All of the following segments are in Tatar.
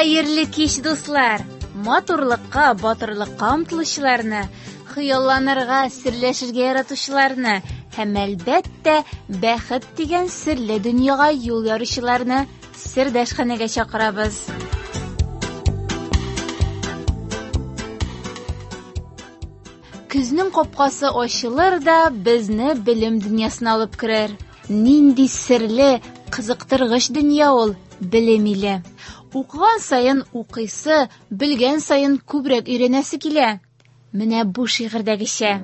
Хәерле кич, дуслар! Матурлыкка, батырлыкка омтылучыларны, хыялланырга, серләшергә яратучыларны һәм әлбәттә бәхет дигән серле дөньяга юл яручыларны сердәшханәгә чакырабыз. Күзнең капкасы ачылыр да безне белем дөньясына алып керер. Нинди серле, кызыктыргыч дөнья ул, белем иле. Укыган сайын укыйсы, белгән сайын күбрәк өйрәнәсе килә. Менә бу шигырьдәгечә.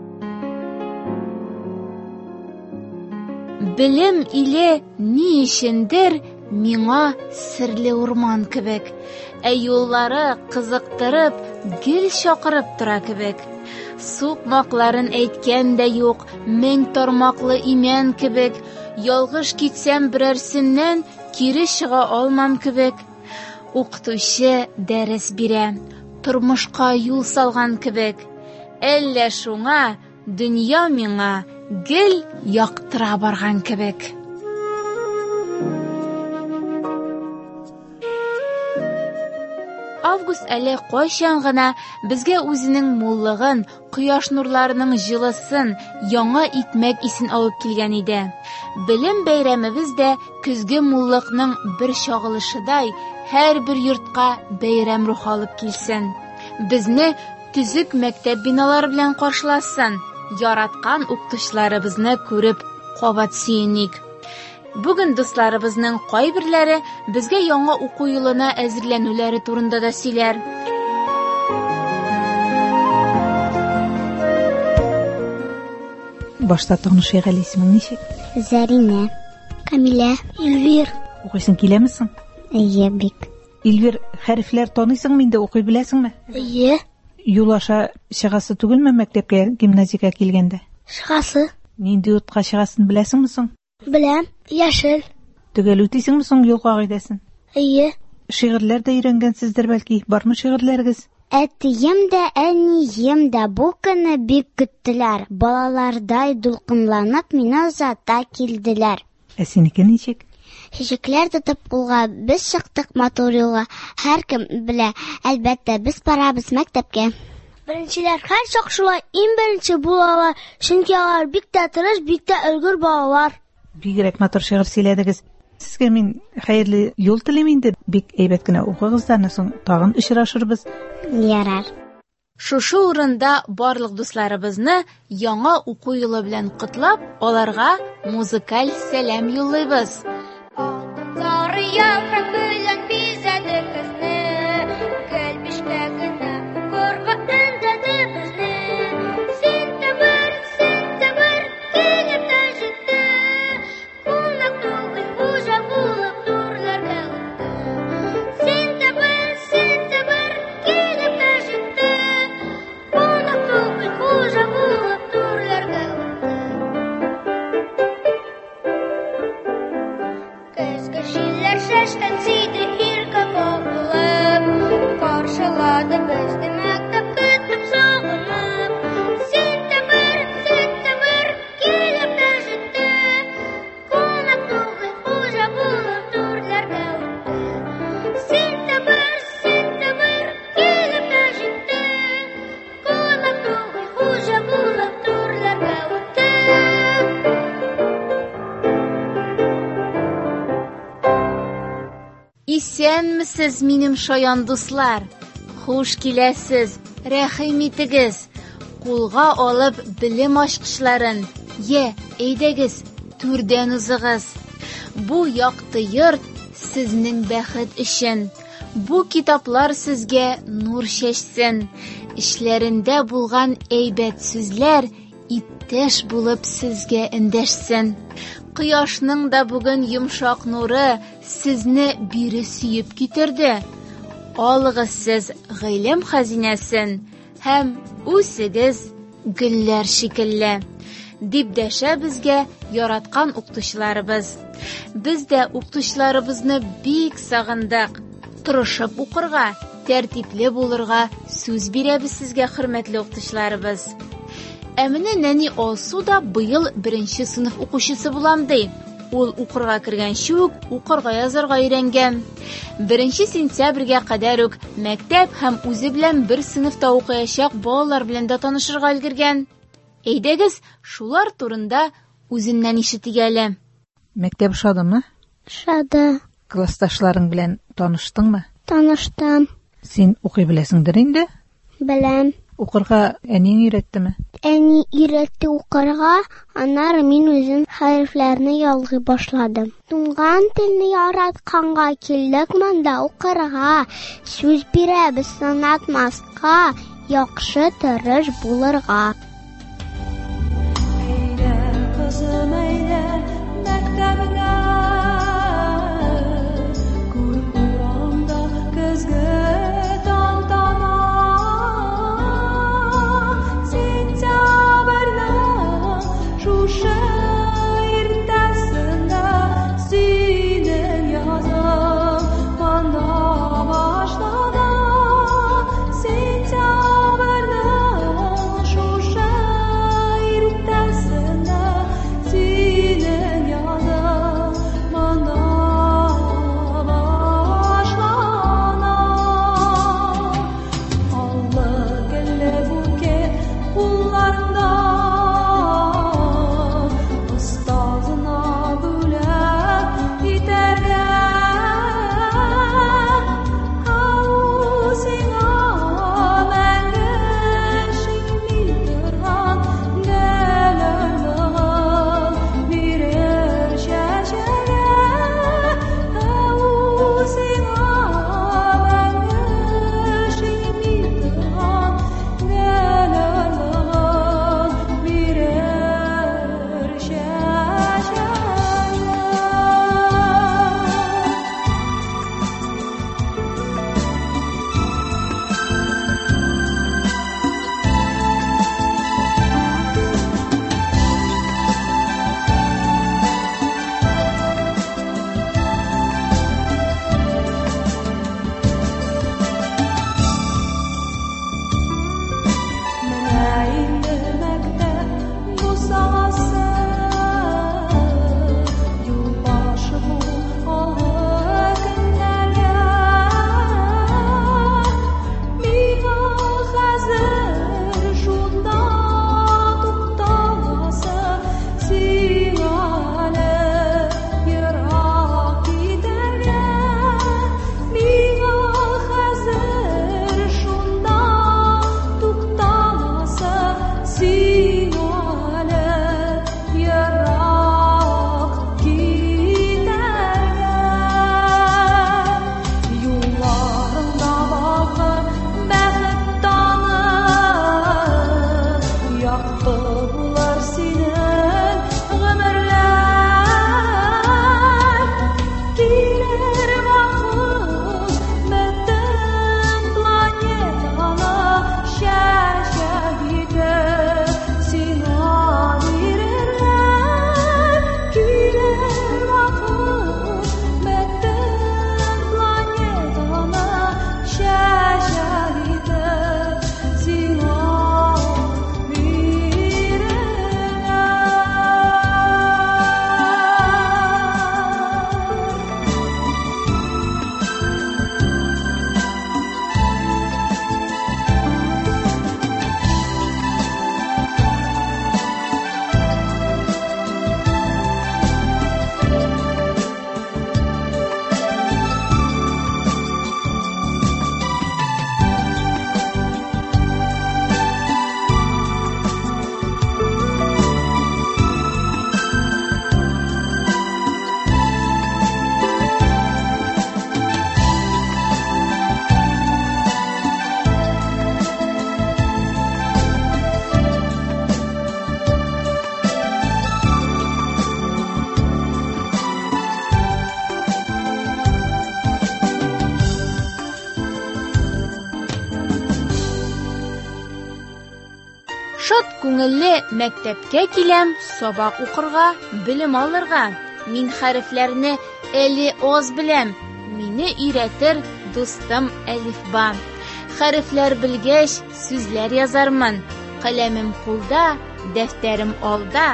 Белем иле ни өчендер миңа серле урман кебек, ә юллары кызыктырып, гел чакырып тора кебек. Сукмакларын әйткән дә юк, мең тармаклы имән кебек, ялгыш китсәм берәрсеннән кире чыга алмам кебек. Укытучы дәрес бирә, тормышка юл салган кебек. Әллә шуңа дөнья миңа гел яктыра барган кебек. Август әле кайчан гына безгә үзенең муллыгын, кояш нурларының җылысын, яңа итмәк исен алып килгән иде. Белем бәйрәмебез дә көзге муллыкның бер чагылышыдай һәрбер йортка бәйрәм рухы алып килсен. Безне төзек мәктәп биналары белән каршыласын. Яраткан укытучыларыбызны күреп кабат сөеник. Бүген дусларыбызның кайберләре безгә яңа уку елына әзерләнүләре турында да сөйләр. Башта таныш ягъли исемең ничек? Зарина, Камилә, Эльвир. Укыйсың киләме соң? Әйе, бик. Эльвир, хәрефләр танысыңмы инде, укый беләсеңме? Әйе. Юл аша чыгасы түгелме мәктәпкә, гимназиягә килгәндә? Чыгасы. Нинди утка чыгасын беләсеңме соң? Беләм, яшел. Төгәл үтисеңме соң юл кагыйдәсен? Әйе. Шигырьләр дә өйрәнгәнсездер бәлки, бармы шигырьләрегез? Әтием дә, әнием дә бу көнне бик көттеләр. Балалардай дулкынланып мине озата килделәр. Ә синеке ничек? Чәчәкләр тотып кулга без чыктык матур юлга. Һәркем белә, әлбәттә без барабыз мәктәпкә. Беренчеләр һәрчак шулай иң беренче булалар, чөнки алар бик тә тырыш, бик тә өлгер балалар. Бигрәк матур шигырь сөйләдегез. Сезгә мин хәерле юл телим инде. Бик әйбәт кенә укыгыз да, соң тагын очрашырбыз. Ярар. Шушы урында барлык дусларыбызны яңа уку елы белән котлап, аларга музыкаль сәлам юллыйбыз. Сары яфрак белән бизәде көзне, гел бишмәгенә корга өндәде безне. Сентябрь, сентябрь, килеп тә җитте, кунак түгел хуҗа булып түрләргә үтте. Сентябрь, сентябрь, килеп тә җитте, кунак түгел хуҗа булып түрләргә үтте. Көзге җилләр шашкан сиде иркә кагылып, каршылады безне мәктәп көтеп сагынып. Сентябрь, сентябрь, килеп тә җитте, кунак түгел хуҗа булып түрләргә үтте. Сентябрь, сентябрь, килеп тә җитте, кунак түгел хуҗа булып түрләргә үтте. Исәнмесез, минем шаян дуслар? Хуш киләсез, рәхим итегез. Кулга алып белем ачкычларын, әйдәгез, түрдән узыгыз. Бу якты йорт сезнең бәхет өчен. Бу китаплар сезгә нур чәчсен. Эшләрендә булган әйбәт сүзләр иптәш булып сезгә эндәшсен. Кояшның да бүген йомшак нуры сезне бире сөеп китерде. Алыгыз сез гыйлем хәзинәсен һәм үсегез гөлләр шикелле. Дип дәшә безгә яраткан укытучыларыбыз. Без дә укытучыларыбызны бик сагындык. Тырышып укырга, тәртипле булырга сүз бирәбез сезгә, хөрмәтле укытучыларыбыз. Әміне нәни Алсу да быел 1-нче сыйныф укучысы булам ди. ул укырга кергәнче үк укырга язарга өйрәнгән. 1 сентябрьгә кадәр үк мәктәп һәм үзе белән бер сыйныфта укыячак балалар белән дә танышырга өлгергән. Әйдәгез, шулар турында үзеннән ишетик әле. Мәктәп ошадымы? Ошады. Классташларың белән таныштыңмы? Таныштым. Син укый беләсеңдер инде? Беләм. Укырга әниң өйрәттеме? Әни өйрәтте укырга, аннары мин үзем хәрефләрне ялгый башладым. Туңган телне яратканга килдек монда укырга. Сүз бирәбез сынатмаска, яхшы тырыш булырга. Kızım eyle mektebine, Kuyrup uğramda kızgı tantana, Sentyabr'nın şuşu irtesinde, Senin yazın bana başladı. Sentyabr'nın şuşu irtesinde, Senin yazın bana başladı. Allı gülle buket kullarında, Ustazına bülep itergen, Havuzina mənge şekli durgan, Gelirliğin birer şeşege, Havuzina mənge şekli durgan, Gelirliğin birer şeşege. Mənəyində məktəb bu sağası, Yolbaşı bu ağır günlərə, Miğa xəzir şunda tutalası, Siğalə yıraq gidərgən, Miğa xəzir şunda tutalası, Siğalə yıraq gidərgən. Yollarında baxır bəxət tanı, Yaxdı bular senin ömürlər. Gelir vaxtın bətən planetana, şəşəhidə sina verirlər. Gelir vaxtın bətən planetana, şəşəhidə sina Шат күңелле мәктәпкә киләм, сабак укырга, белем алырга. Мин хәрефләрне әле аз беләм. Мине өйрәтер дустым Әлифба. Хәрефләр белгәч, сүзләр язармын. Каләмем кулда, дәфтәрем алда.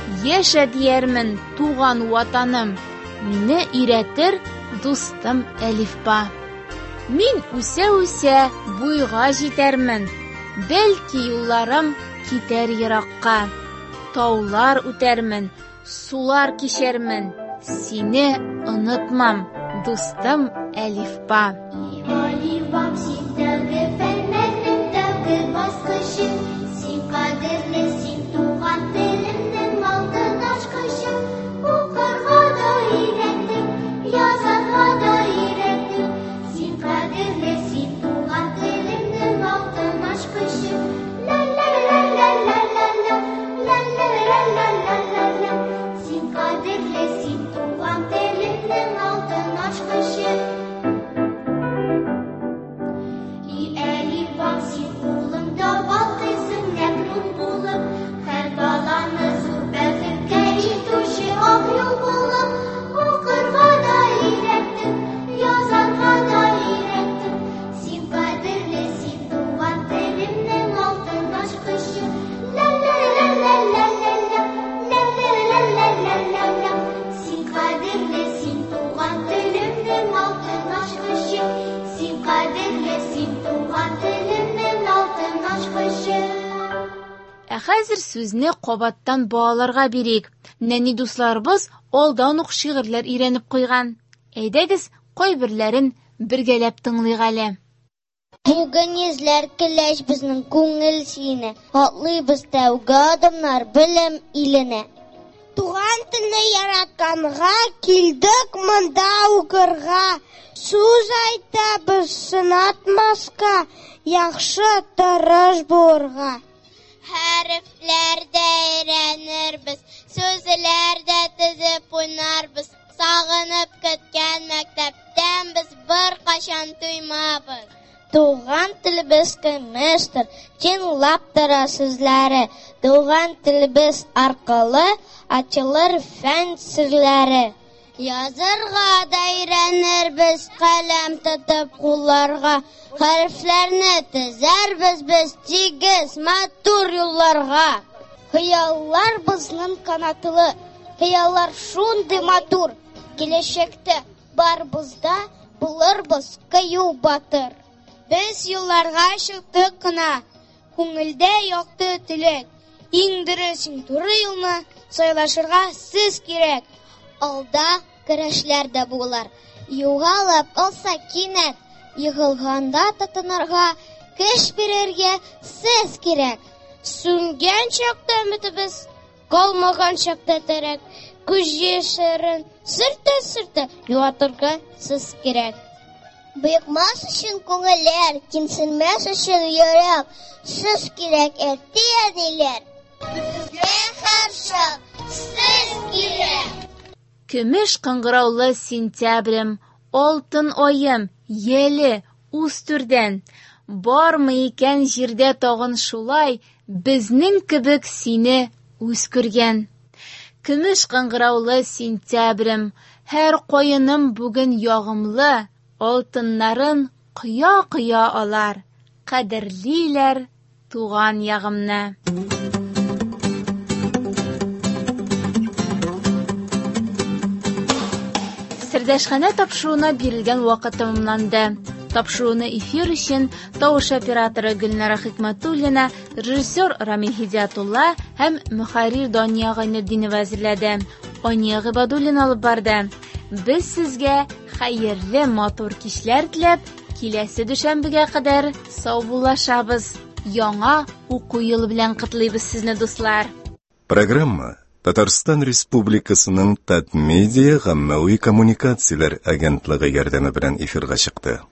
Яшә диярмен, туган ватаным, мине өйрәтер дустым әлифба. Мин үсә-үсә буйга җитәрмен, бәлки юлларым китәр еракка. Таулар үтәрмен, сулар кичәрмен, сине онытмам, дустым әлифба. Алифбам син тәүге фәннәрнең тәүге баскычы, син кадерле, син туган телемнең алтын ачкычы. Укырга да өйрәттең, язарга да өйрәттең, син кадерле, син туган телемнең алтын ачкычы. Ла-ла-ла-ла-ла-ла-ла, ла-ла-ла-ла-ла-ла, син кадерле, син туган телемнең алтын ачкычы. Әлифбам син кулыңда балкыйсың мәгълүм булып, һәр баланы зур бәхеткә итүче ак юл булып. Укырга да өйрәттең, язарга да өйрәттең, син кадерле, син туган телемнең алтын ачкычы. Ла-ла-ла-ла-ла-ла-ла, ла-ла-ла-ла-ла-ла, син кадерле, син туган телемнең алтын ачкычы. Син кадерле, син туган телемнең алтын ачкычы. Хәзер сүзне кабаттан балаларга бирик. Нәни дусларыбыз алдан ук шигырьләр өйрәнеп куйган. Әйдәгез, кайберләрен бергәләп тыңлыйк әле. Бүген йөзләр киләч безнең күңел сине, атлыйбыз тәүге адымнар белем иленә. Туган телне яратканга килдек монда укырга, сүз әйтәбез сынатмаска, яхшы тырыш булырга. Хәрефләрдә өйрәнербез, сүзләрдә тезеп уйнарбыз, сагынып көткән мәктәптән без беркайчан туймабыз. Туган телебез көмештер, тыңлап тора сүзләре, туган телебез аркылы ачылыр фән серләре. Язарга да өйрәнербез, каләм тотып кулларга, хәрефләрне тезәрбез без тигез матур юлларга. Хыяллар безнең канатлы, хыяллар шундый матур, киләчәктә барбызда булырбыз кыю батыр. Без юлларга чыктык кына, күңелдә якты теләк, иң дөрес, иң туры юлны сайлашырга сез кирәк. Алда көрәшләр дә булар, югалып алса кинәт, егылганда тотынырга, көч бирергә сез кирәк. Сүнгән чакта үмитебез, калмаган чакта терәк, күз яшәрен сөртә-сөртә юатырга сез кирәк. Быйыкмас өчен күңелләр, кинсенмәс өчен йөрәк, сез кирәк әти-әниләр. Безгә һәр чак сез кирәк. Көмеш кыңгыраулы сентябрем, алтын аем, еле, үстүрдән. Бармы икән җирдә тагын шулай, безнең кебек сине үз күргән. Көмеш кыңгыраулы сентябрем, һәр кайыным бүген ягымлы, алтыннарын кыя-кыя алар. Кадерлиләр туган ягымны. Сердәшханә тапшыруына бирелгән вакыт тәмамланды. Тапшыруны эфир өчен тавыш операторы Гөлнара Хикмәтуллина, режиссер Рамил Хидиятулла һәм мөхәррир Дания Гайнетдинова әзерләде. Ания Гыйбадуллина алып барды. Без сезгә хәерле матур кичләр теләп, киләсе дүшәмбегә кадәр сау булашабыз. Яңа уку елы белән котлыйбыз сезне, дуслар. Программа Татарстан Республикасының Татмедиа гаммәви коммуникацияләр агентлыгы ярдәме белән эфирга чыкты.